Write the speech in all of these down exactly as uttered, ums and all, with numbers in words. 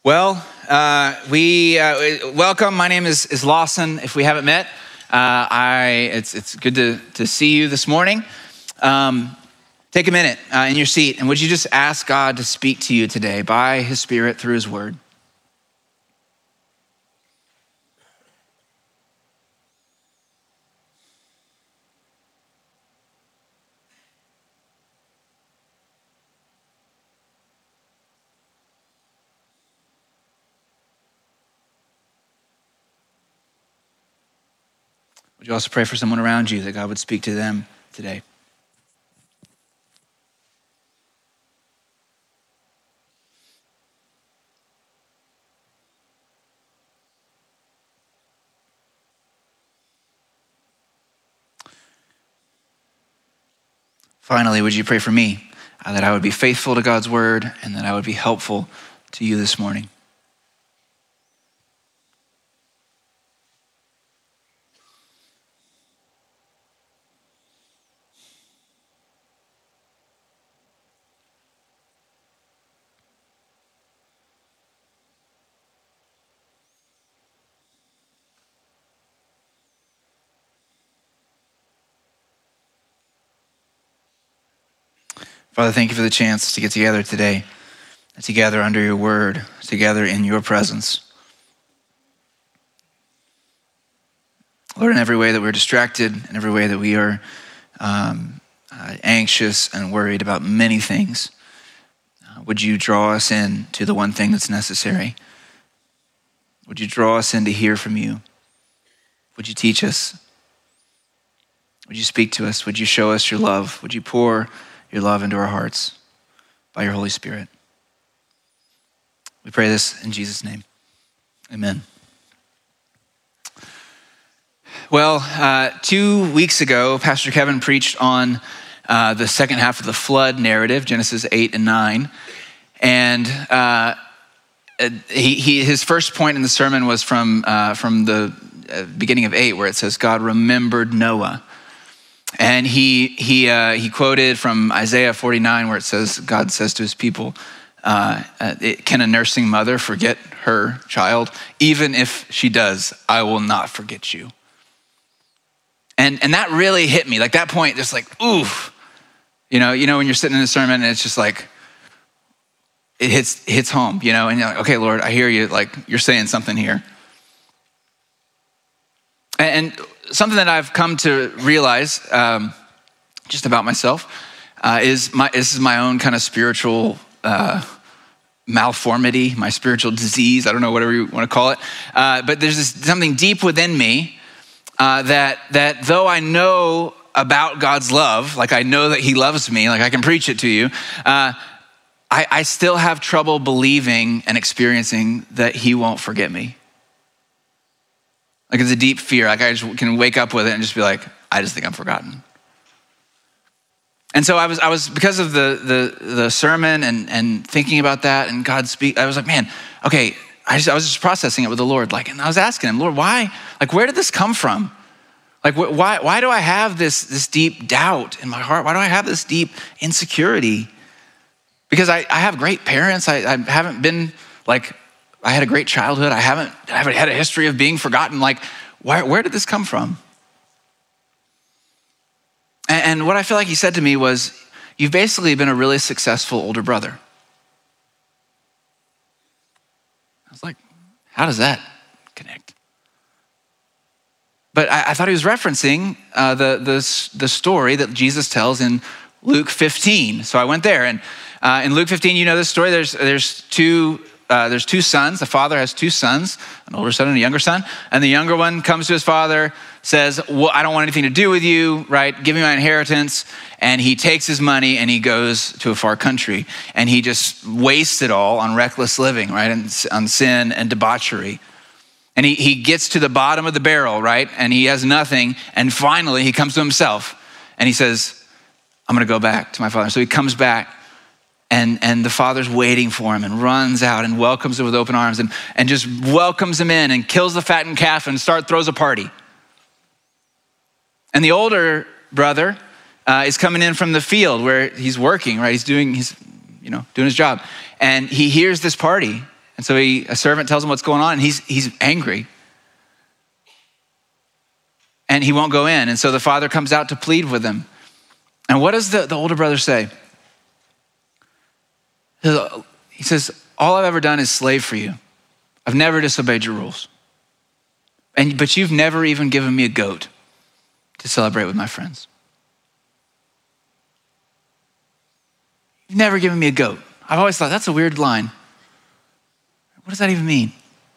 Well, uh, we uh, welcome. My name is, is Lawson. If we haven't met, uh, I it's it's good to to see you this morning. Um, take a minute uh, in your seat, and would you just ask God to speak to you today by His Spirit through His Word? Would you also pray for someone around you that God would speak to them today? Finally, would you pray for me uh, that I would be faithful to God's word and that I would be helpful to you this morning? Father, thank you for the chance to get together today, together under your word, together in your presence. Lord, in every way that we're distracted, in every way that we are um, uh, anxious and worried about many things, uh, would you draw us in to the one thing that's necessary? Would you draw us in to hear from you? Would you teach us? Would you speak to us? Would you show us your love? Would you pour your love into our hearts by your Holy Spirit? We pray this in Jesus' name. Amen. Well, uh, two weeks ago, Pastor Kevin preached on uh, the second half of the flood narrative, Genesis eight and nine. And uh, he, he, his first point in the sermon was from, uh, from the beginning of eight, where it says, God remembered Noah. And he he uh, he quoted from Isaiah forty-nine, where it says, God says to his people, uh, it, can a nursing mother forget her child? Even if she does, I will not forget you. And and that really hit me. Like that point, just like, oof. You know, you know when you're sitting in a sermon and it's just like, it hits hits home, you know, and you're like, okay, Lord, I hear you. Like you're saying something here. And, and something that I've come to realize um, just about myself uh, is my this is my own kind of spiritual uh, malformity, my spiritual disease. I don't know, whatever you want to call it. Uh, but there's this, something deep within me uh, that that though I know about God's love, like I know that He loves me, like I can preach it to you, uh, I, I still have trouble believing and experiencing that He won't forget me. Like it's a deep fear. Like I just can wake up with it and just be like, I just think I'm forgotten. And so I was, I was because of the the the sermon and and thinking about that and God speak. I was like, man, okay. I just I was just processing it with the Lord. Like, and I was asking Him, Lord, why? Like, where did this come from? Like, wh- why why do I have this this deep doubt in my heart? Why do I have this deep insecurity? Because I I have great parents. I, I haven't been like. I had a great childhood. I haven't, I haven't had a history of being forgotten. Like, why, where did this come from? And, and what I feel like He said to me was, you've basically been a really successful older brother. I was like, how does that connect? But I, I thought He was referencing uh, the, the, the story that Jesus tells in Luke fifteen. So I went there. And uh, in Luke fifteen, you know this story. There's, there's two Uh, there's two sons. The father has two sons, an older son and a younger son. And the younger one comes to his father, says, well, I don't want anything to do with you, right? Give me my inheritance. And he takes his money and he goes to a far country. And he just wastes it all on reckless living, right? And on sin and debauchery. And he, he gets to the bottom of the barrel, right? And he has nothing. And finally he comes to himself and he says, I'm gonna go back to my father. So he comes back. And, and the father's waiting for him and runs out and welcomes him with open arms and, and just welcomes him in and kills the fattened calf and start throws a party. And the older brother uh, is coming in from the field where he's working, right? He's doing, he's, you know, doing his job. And he hears this party And so he, a servant tells him what's going on, and he's, he's angry. And he won't go in. And so the father comes out to plead with him. And what does the, the older brother say? He says, all I've ever done is slave for you. I've never disobeyed your rules. And, but you've never even given me a goat to celebrate with my friends. You've never given me a goat. I've always thought that's a weird line. What does that even mean?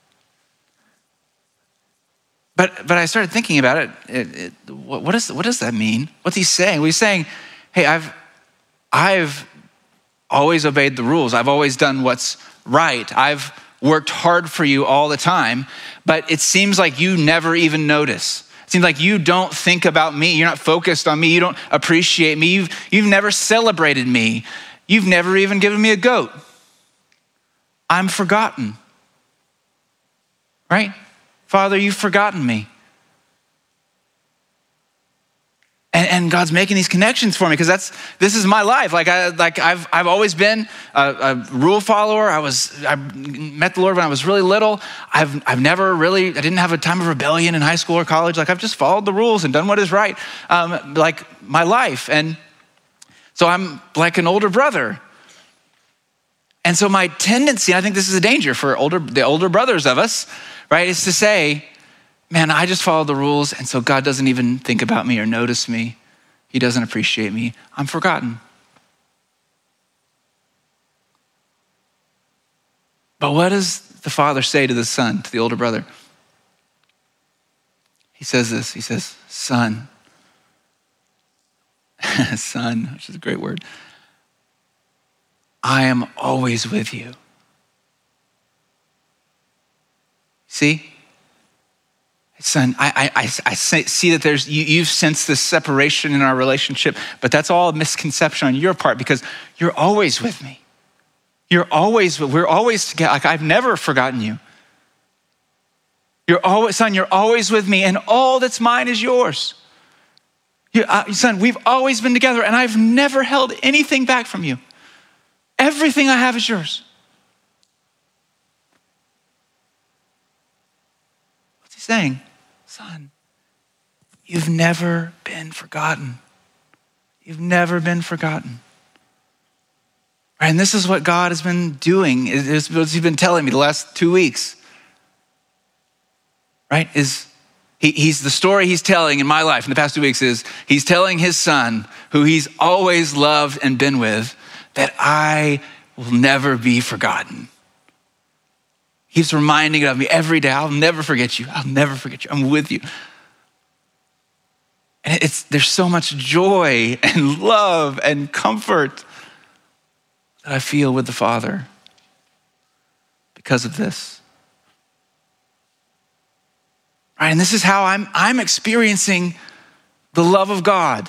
But but I started thinking about it. it, it what, what, is, what does that mean? What's he saying? Well, he's saying, hey, I've I've always obeyed the rules. I've always done what's right. I've worked hard for you all the time, but it seems like you never even notice. It seems like you don't think about me. You're not focused on me. You don't appreciate me. You've, you've never celebrated me. You've never even given me a goat. I'm forgotten. Right? Father, you've forgotten me. And, and God's making these connections for me because that's this is my life. Like I like I've I've always been a, a rule follower. I was I met the Lord when I was really little. I've I've never really I didn't have a time of rebellion in high school or college. Like I've just followed the rules and done what is right. Um, like my life, and so I'm like an older brother. And so my tendency, and I think this is a danger for older the older brothers of us, right, is to say, man, I just followed the rules, and so God doesn't even think about me or notice me. He doesn't appreciate me. I'm forgotten. But what does the father say to the son, to the older brother? He says this, he says, son, son, which is a great word, I am always with you. See? Son, I, I, I see that there's you, you've sensed this separation in our relationship, but that's all a misconception on your part because you're always with me. You're always, we're always together. Like I've never forgotten you. You're always, son, you're always with me, and all that's mine is yours. You, uh, son, we've always been together, and I've never held anything back from you. Everything I have is yours. What's he saying? Son, you've never been forgotten. You've never been forgotten. Right, and this is what God has been doing. It's what he's been telling me the last two weeks. Right, is he, he's the story he's telling in my life in the past two weeks is he's telling his son, who he's always loved and been with, that I will never be forgotten. He's reminding of me every day, I'll never forget you. I'll never forget you. I'm with you. And it's there's so much joy and love and comfort that I feel with the Father because of this. Right, and this is how I'm, I'm experiencing the love of God.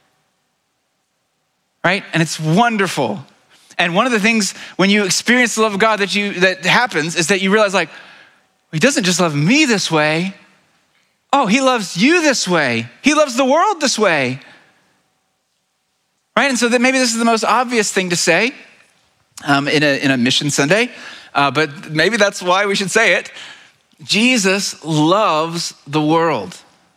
Right, and it's wonderful. And one of the things when you experience the love of God that you that happens is that you realize like, he doesn't just love me this way. Oh, he loves you this way. He loves the world this way. Right? And so that maybe this is the most obvious thing to say um, in, a, in a Mission Sunday, uh, but maybe that's why we should say it. Jesus loves the world.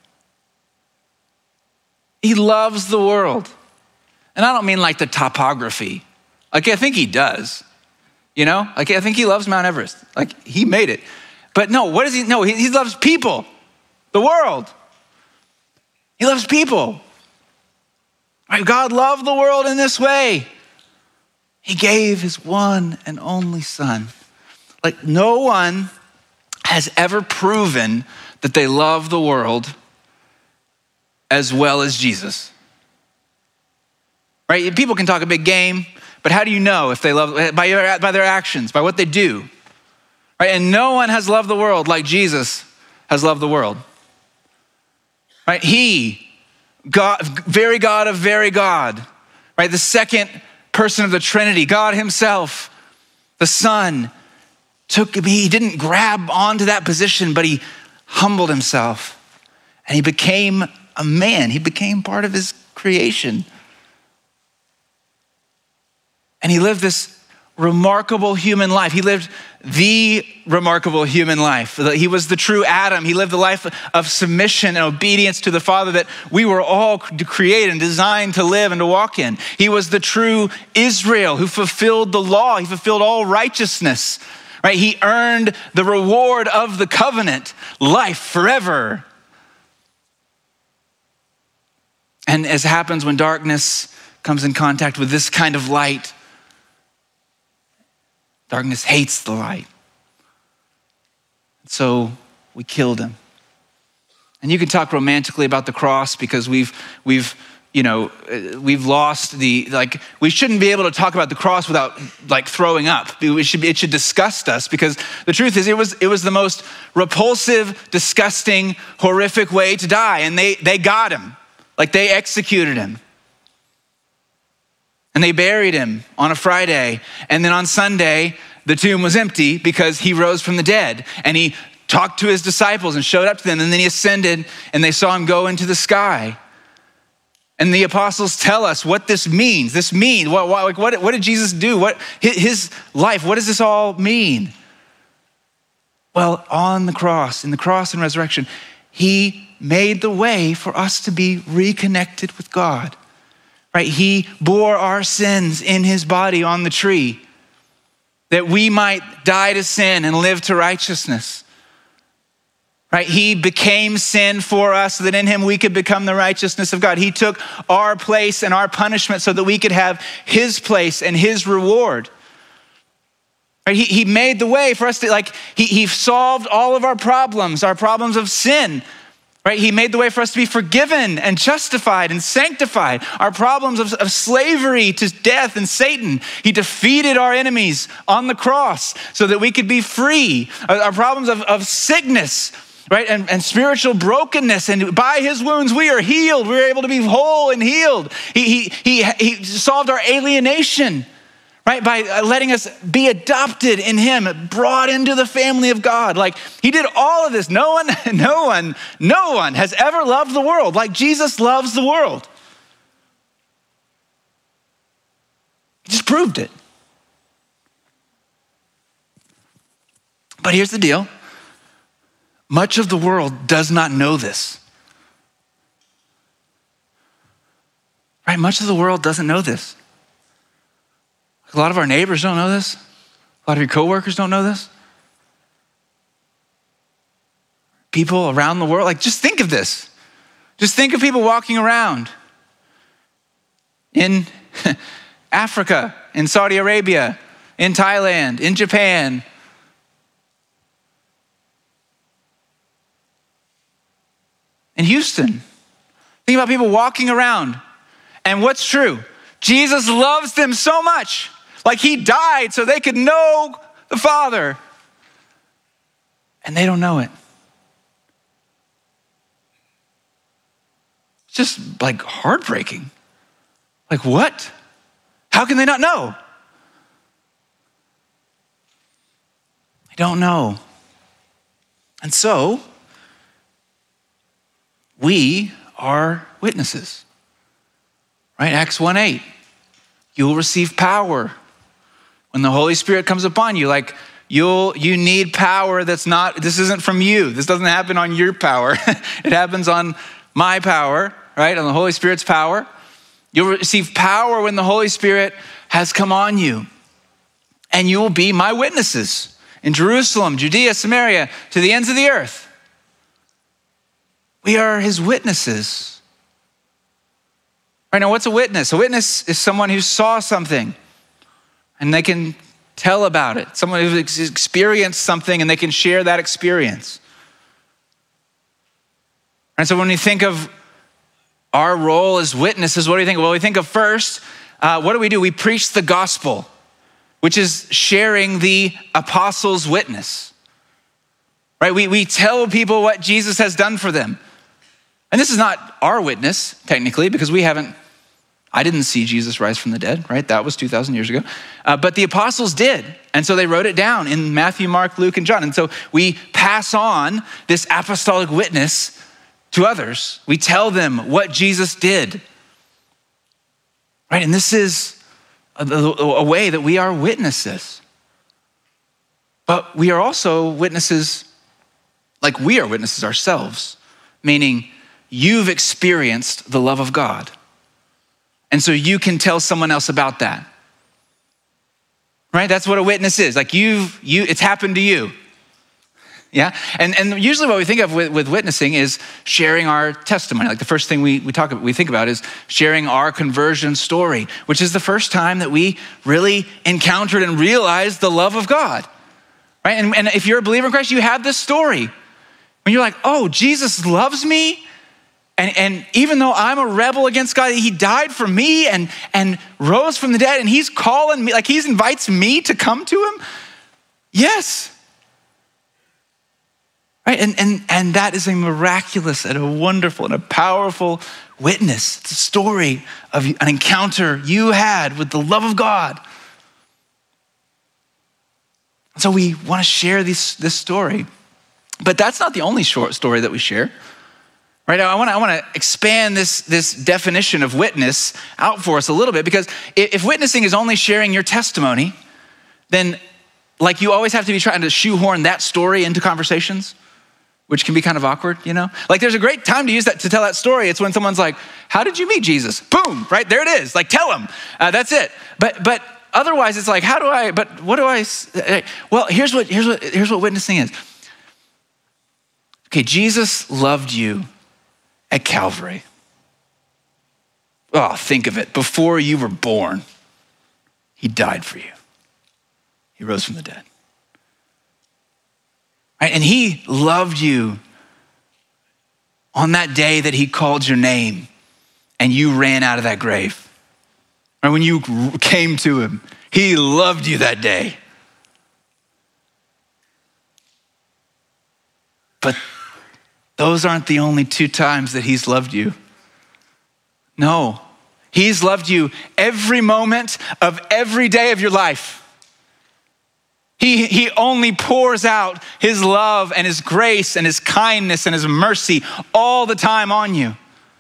He loves the world. And I don't mean like the topography. Like, I think he does, you know? Like, I think he loves Mount Everest. Like, he made it. But no, what does he, no, he, he loves people, the world. He loves people. Right? God loved the world in this way. He gave his one and only son. Like, no one has ever proven that they love the world as well as Jesus. Right? People can talk a big game, but how do you know if they love, by, your, by their actions, by what they do, right? And no one has loved the world like Jesus has loved the world, right? He, God, very God of very God, right? The second person of the Trinity, God himself, the Son, took, he didn't grab onto that position, but he humbled himself and he became a man. He became part of his creation. And he lived this remarkable human life. He lived the remarkable human life. He was the true Adam. He lived the life of submission and obedience to the Father that we were all created and designed to live and to walk in. He was the true Israel who fulfilled the law. He fulfilled all righteousness, right? He earned the reward of the covenant, life forever. And as happens when darkness comes in contact with this kind of light, darkness hates the light. So we killed him. And you can talk romantically about the cross because we've, we've, you know, we've lost the, like, we shouldn't be able to talk about the cross without like throwing up. It should, be, it should disgust us because the truth is it was, it was the most repulsive, disgusting, horrific way to die. And they, they got him, like they executed him. And they buried him on a Friday. And then on Sunday, the tomb was empty because he rose from the dead. And he talked to his disciples and showed up to them. And then he ascended and they saw him go into the sky. And the apostles tell us what this means. This means, what, what, like what, what did Jesus do? What his life, what does this all mean? Well, on the cross, in the cross and resurrection, he made the way for us to be reconnected with God. Right? He bore our sins in his body on the tree that we might die to sin and live to righteousness. Right? He became sin for us so that in him we could become the righteousness of God. He took our place and our punishment so that we could have his place and his reward. Right? He, he made the way for us to, like, he, he solved all of our problems, our problems of sin. Right? He made the way for us to be forgiven and justified and sanctified. Our problems of, of slavery to death and Satan. He defeated our enemies on the cross so that we could be free. Our, our problems of, of sickness, right? And, and spiritual brokenness. And by his wounds, we are healed. We are able to be whole and healed. He, he, he, he solved our alienation, right? By letting us be adopted in him, brought into the family of God. Like he did all of this. No one, no one, no one has ever loved the world like Jesus loves the world. He just proved it. But here's the deal. Much of the world does not know this. Right? Much of the world doesn't know this. A lot of our neighbors don't know this. A lot of your coworkers don't know this. People around the world, like just think of this. Just think of people walking around in Africa, in Saudi Arabia, in Thailand, in Japan. In Houston. Think about people walking around. And what's true? Jesus loves them so much. Like he died so they could know the Father. And they don't know it. It's just like heartbreaking. Like what? How can they not know? They don't know. And so, we are witnesses. Right? Acts one eight. You will receive power when the Holy Spirit comes upon you. Like you'll, you need power that's not, this isn't from you. This doesn't happen on your power. It happens on my power, right? On the Holy Spirit's power. You'll receive power when the Holy Spirit has come on you. And you will be my witnesses in Jerusalem, Judea, Samaria, to the ends of the earth. We are his witnesses. Right now, what's a witness? A witness is someone who saw something and they can tell about it. Someone who's experienced something and they can share that experience. And so when we think of our role as witnesses, what do you think? Well, we think of first, uh, what do we do? We preach the gospel, which is sharing the apostles' witness. Right? We, we tell people what Jesus has done for them. And this is not our witness, technically, because we haven't, I didn't see Jesus rise from the dead, right? That was two thousand years ago. Uh, but the apostles did. And so they wrote it down in Matthew, Mark, Luke, and John. And so we pass on this apostolic witness to others. We tell them what Jesus did, right? And this is a, a way that we are witnesses. But we are also witnesses, like we are witnesses ourselves, meaning you've experienced the love of God. And so you can tell someone else about that. Right? That's what a witness is. Like you've, you, it's happened to you. Yeah? And, and usually what we think of with, with witnessing is sharing our testimony. Like the first thing we, we talk about, we think about is sharing our conversion story, which is the first time that we really encountered and realized the love of God. Right? And, and if you're a believer in Christ, you have this story. When you're like, oh, Jesus loves me. And, and even though I'm a rebel against God, he died for me and, and rose from the dead, and he's calling me, like he invites me to come to him. Yes. Right? And, and, and that is a miraculous and a wonderful and a powerful witness. It's a story of an encounter you had with the love of God. So we want to share this, this story. But that's not the only short story that we share. Right? I want to I want to expand this, this definition of witness out for us a little bit, because if witnessing is only sharing your testimony, then like you always have to be trying to shoehorn that story into conversations, which can be kind of awkward, you know? Like there's a great time to use that, to tell that story. It's when someone's like, how did you meet Jesus? Boom, right? There it is. Like tell them. Uh, that's it. But but otherwise it's like, how do I, but what do I, well, here's what, here's what, here's what witnessing is. Okay, Jesus loved you at Calvary. Oh, think of it. Before you were born, he died for you. He rose from the dead. Right? And he loved you on that day that he called your name and you ran out of that grave. Right? When you came to him, he loved you that day. But those aren't the only two times that he's loved you. No, he's loved you every moment of every day of your life. He, he only pours out his love and his grace and his kindness and his mercy all the time on you.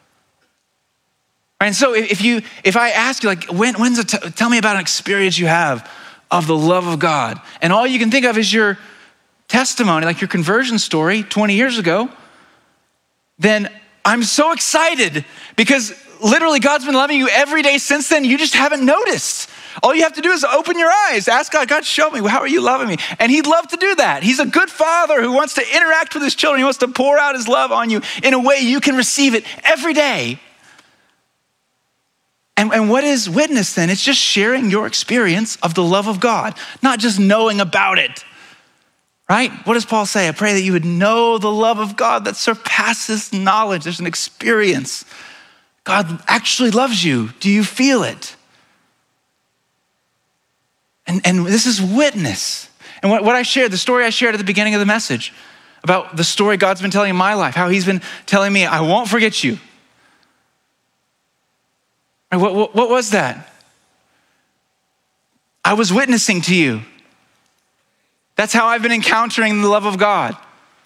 And so if you, if I ask you, like, when, when's a t- tell me about an experience you have of the love of God, and all you can think of is your testimony, like your conversion story twenty years ago, then I'm so excited because literally God's been loving you every day since then. You just haven't noticed. All you have to do is open your eyes. Ask God, God, show me, how are you loving me? And he'd love to do that. He's a good father who wants to interact with his children. He wants to pour out his love on you in a way you can receive it every day. And, and what is witness then? It's just sharing your experience of the love of God, not just knowing about it. Right? What does Paul say? I pray that you would know the love of God that surpasses knowledge. There's an experience. God actually loves you. Do you feel it? And, and this is witness. And what, what I shared, the story I shared at the beginning of the message about the story God's been telling in my life, how he's been telling me, I won't forget you. What, what, what was that? I was witnessing to you. That's how I've been encountering the love of God.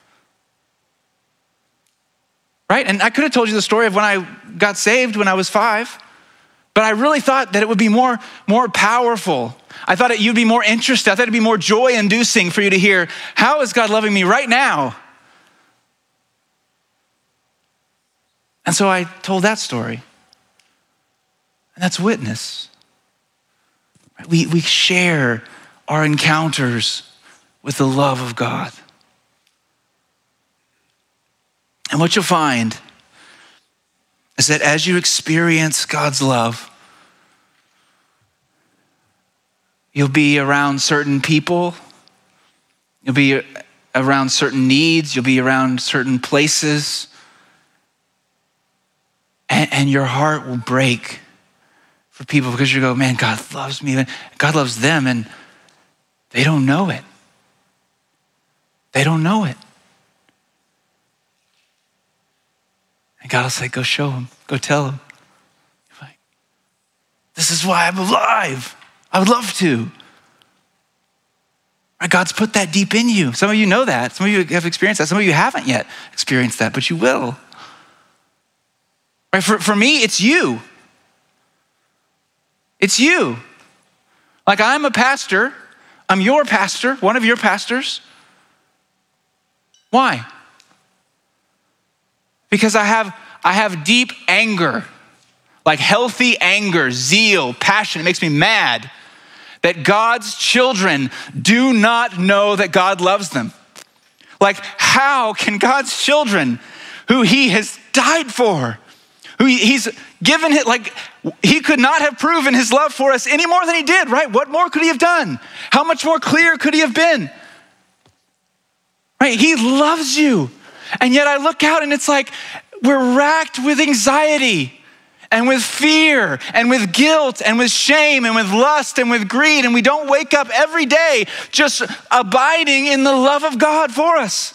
Right? And I could have told you the story of when I got saved when I was five, but I really thought that it would be more, more powerful. I thought that you'd be more interested. I thought it'd be more joy-inducing for you to hear, how is God loving me right now? And so I told that story. And that's witness. We, we share our encounters with the love of God. And what you'll find is that as you experience God's love, you'll be around certain people, you'll be around certain needs, you'll be around certain places, and, and your heart will break for people because you go, man, God loves me, God loves them, and they don't know it. They don't know it. And God will say, go show them, go tell them. Like, this is why I'm alive. I would love to. Right? God's put that deep in you. Some of you know that. Some of you have experienced that. Some of you haven't yet experienced that, but you will. Right? For, for me, it's you. It's you. Like, I'm a pastor. I'm your pastor, one of your pastors. Why? Because I have, I have deep anger, like healthy anger, zeal, passion. It makes me mad that God's children do not know that God loves them. Like, how can God's children, who he has died for, who he's given it, like, he could not have proven his love for us any more than he did, right? What more could he have done? How much more clear could he have been? Right? He loves you. And yet I look out and it's like, we're racked with anxiety and with fear and with guilt and with shame and with lust and with greed. And we don't wake up every day just abiding in the love of God for us.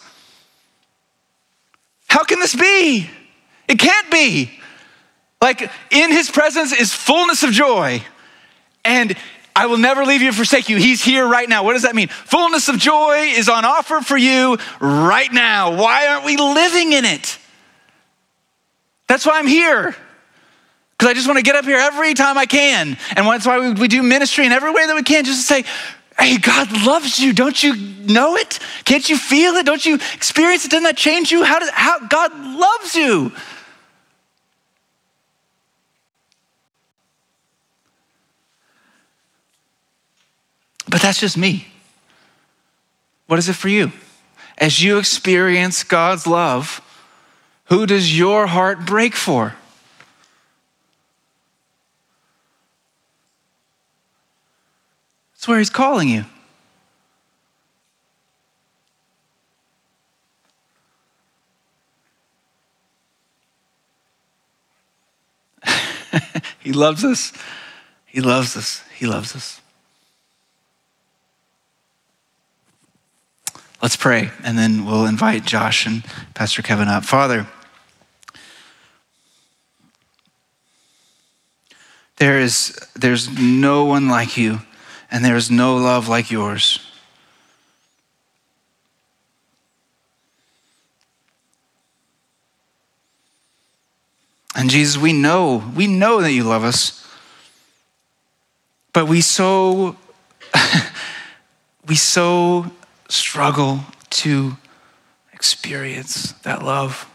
How can this be? It can't be. Like, in his presence is fullness of joy, and I will never leave you or forsake you. He's here right now. What does that mean? Fullness of joy is on offer for you right now. Why aren't we living in it? That's why I'm here. Because I just want to get up here every time I can. And that's why we, we do ministry in every way that we can, just to say, hey, God loves you. Don't you know it? Can't you feel it? Don't you experience it? Doesn't that change you? How does how God loves you? But that's just me. What is it for you? As you experience God's love, who does your heart break for? That's where he's calling you. He loves us. He loves us. He loves us. Let's pray, and then we'll invite Josh and Pastor Kevin up. Father, there is there's no one like you, and there is no love like yours. And Jesus, we know, we know that you love us, but we so, we so struggle to experience that love.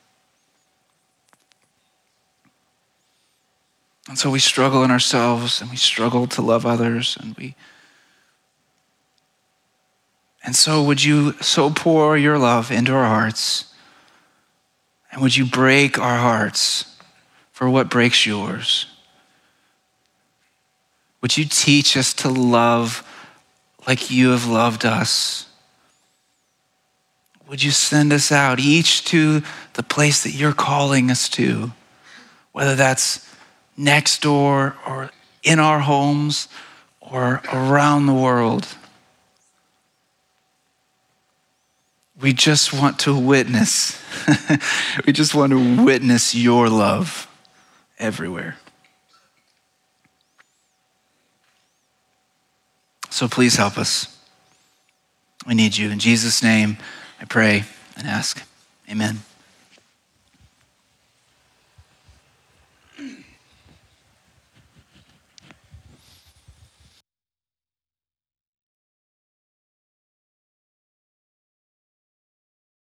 And so we struggle in ourselves, and we struggle to love others, and we and so would you so pour your love into our hearts, and would you break our hearts for what breaks yours? Would you teach us to love like you have loved us? Would you send us out each to the place that you're calling us to, whether that's next door or in our homes or around the world? We just want to witness. We just want to witness your love everywhere. So please help us. We need you. In Jesus' name, I pray and ask. Amen.